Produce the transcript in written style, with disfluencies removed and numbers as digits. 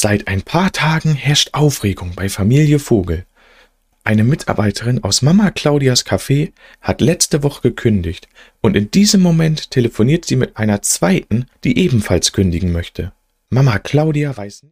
Seit ein paar Tagen herrscht Aufregung bei Familie Vogel. Eine Mitarbeiterin aus Mama Claudias Café hat letzte Woche gekündigt und in diesem Moment telefoniert sie mit einer zweiten, die ebenfalls kündigen möchte. Mama Claudia weiß nicht.